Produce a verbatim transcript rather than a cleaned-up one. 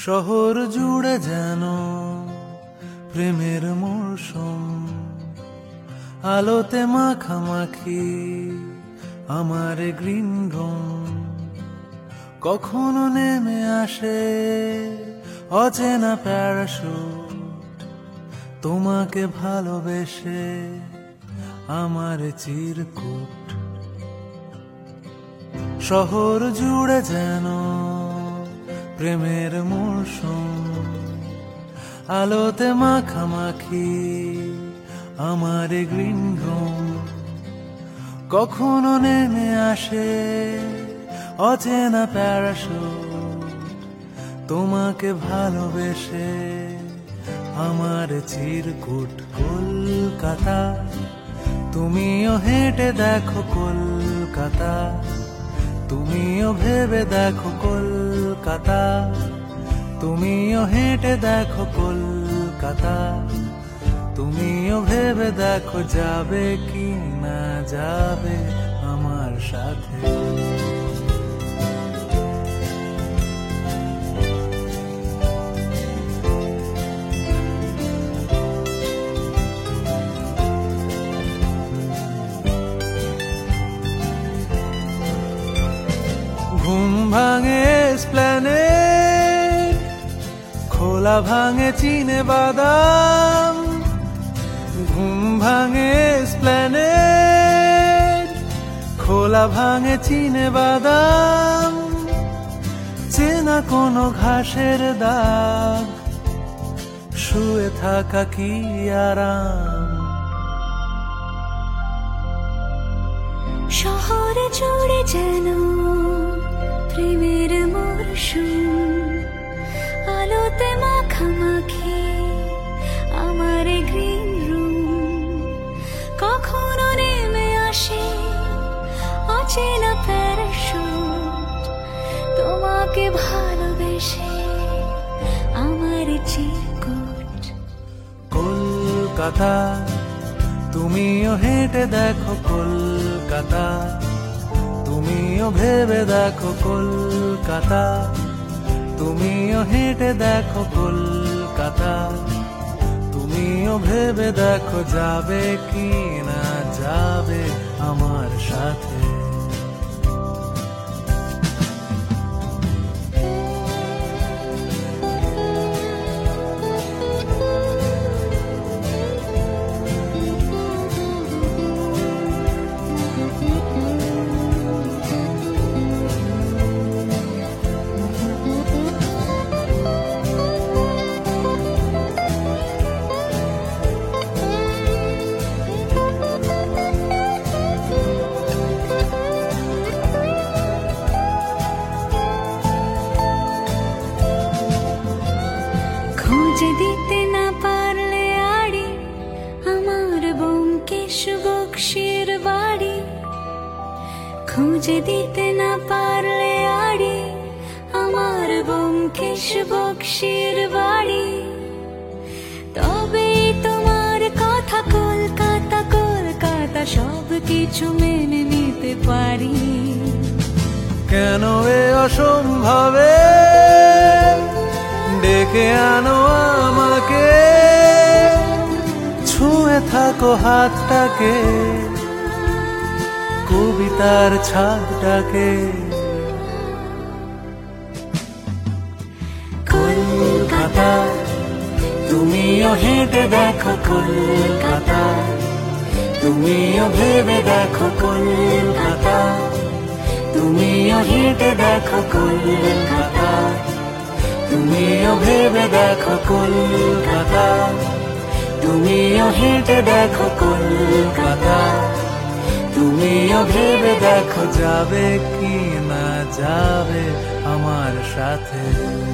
শহর জুড়ে যেন প্রেমের মৌসুম, আলোতে মাখামাখি আমার গ্রিন রুম। কখনো নেমে আসে অচেনা প্যারাশুট, তোমাকে ভালোবেসে আমার চিরকুট। শহর জুড়ে যেন প্রেমের মৌসুম, আলোতে মাখামাখি আমার গ্রিন রুম। কখনো নেমে আসে অচেনা প্যারাশুট, তোমাকে ভালোবেসে আমার চিরকুট। কলকাতা তুমিও হেঁটে দেখো কলকাতা, তুমিও ভেবে দেখো কলকাতা, তুমিও হেঁটে দেখো কলকাতা, তুমিও ভেবে দেখো যাবে কি না যাবে আমার সাথে। ঘুম ভাঙে এসপ্ল্যানেড, খোলা ভাঙে চিনে বাদাম। ঘুম ভাঙে এসপ্ল্যানেড, খোলা ভাঙে চিনে বাদাম। চেনা কোনো ঘাসের দাগ, শুয়ে থাকা কি আরাম। শহরে জুড়ে যেন প্রেমের মরশুম, আলোতে মাখামাখি আমার গ্রিন রুম। কখনো নেমে আসে অচেনা প্যারাশুট, তোমাকে ভালোবেসে আমার চিরকুট। কলকাতা তুমিও হেঁটে দেখো কলকাতা, তুমিও ভেবে দেখো কলকাতা, তুমিও হেঁটে দেখো কলকাতা, তুমিও ভেবে দেখো যাবে কি না যাবে আমার সাথে। খুঁজে দিতে না পারলে আড়ি আমার ব্যোমকেশ বক্সির বাড়ি, খুঁজে দিতে না পারলে আড়ি আমার ব্যোমকেশ বক্সির বাড়ি। তবে তোমার কথা কলকাতা কলকাতা সব কিছু মেনে নিতে পারি। কেন এ অসম্ভবে ডেকে আনো আমাকে, ছুঁয়ে থাকো হাতটাকে, কবিতার ছাদটাকে। কলকাতা তুমিও হেঁটে দেখো কলকাতা, তুমিও ভেবে দেখো কলকাতা, তুমিও হেঁটে দেখো কলকাতা, তুমিও ভেবে দেখো কলকাতা, তুমিও হেঁটে দেখো কলকাতা, তুমিও ভেবে দেখো যাবে কি না যাবে আমার সাথে।